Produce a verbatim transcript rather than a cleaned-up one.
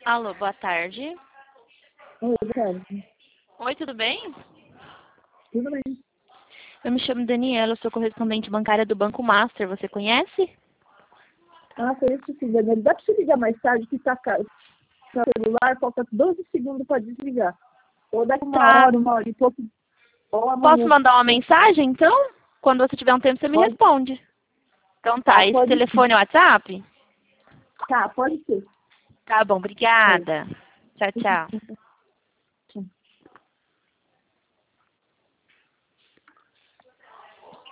Alô, boa tarde. Oi, boa tarde. Oi, tudo bem? Tudo bem? Eu me chamo Daniela, eu sou correspondente bancária do Banco Master, você conhece? Ah, conheço sim, Daniela. Dá para você ligar mais tarde que está caro. No celular, falta doze segundos para desligar. Ou daqui uma Tá. hora, uma hora e pouco, ou Posso amanhã. mandar uma mensagem, então? Quando você tiver um tempo, você me Pode? responde. Então tá, Tá, esse pode sim. telefone é o WhatsApp? Tá, pode ser. Tá bom, É. obrigada. Tchau, tchau.